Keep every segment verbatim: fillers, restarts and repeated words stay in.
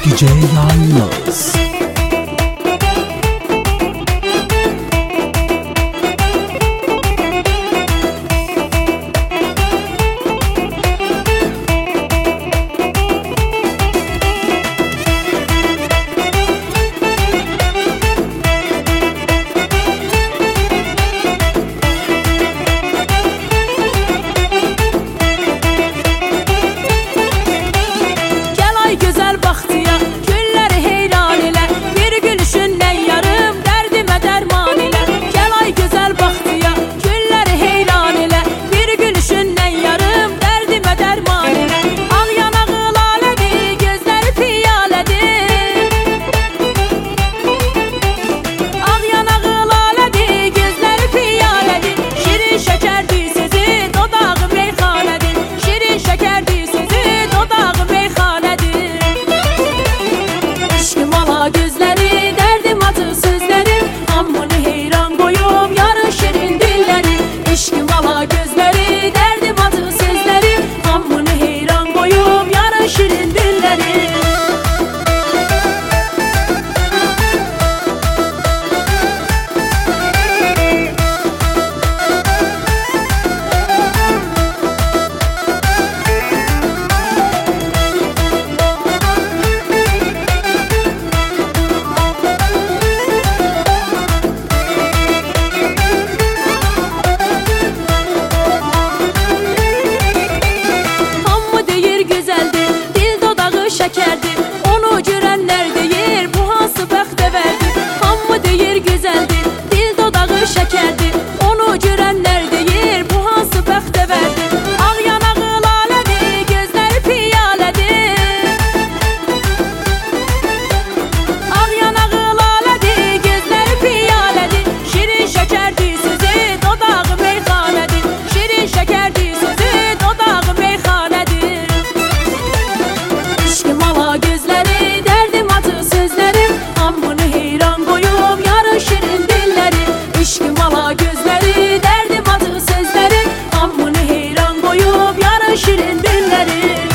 D J Yalnız. Onu görenler deyir bu hansı bəxtə verdi. Hamı deyir güzeldir, dil dodağı şekerdir. Onu görenler deyir bu hansı bəxtə verdi. Ağ yanağı lalədir, gözləri piyalədir. Ağ yanağı lalədir, gözləri piyalədir. Şirin şekerdir sözü, dodağı meyxanədir. Şirin şekerdir sözü, dodağı meyxanədir. İşkim ala gözləri, dərdim atı sözlərim. Hamını heyran qoyub yarı şirin dillərim. İşkim ala gözləri, dərdim atı sözlərim. Hamını heyran qoyub yarı şirin dillərim.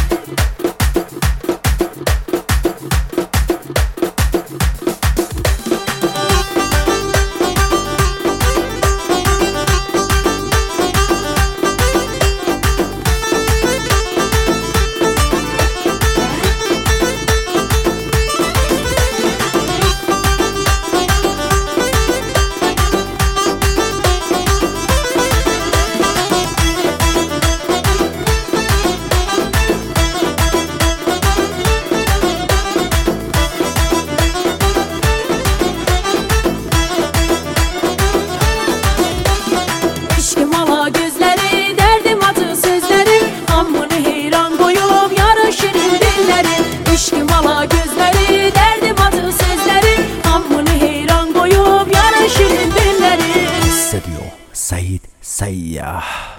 İşkim ala gözləri, dərdim atı sözlərim. Hamını heyran qoyub yarı şirin dillərim. İşkim ala gözləri, dərdim atı sözlərim. Hamını heyran qoyub yarı şirin dillərim. Hissediyor Seyit Seyyah.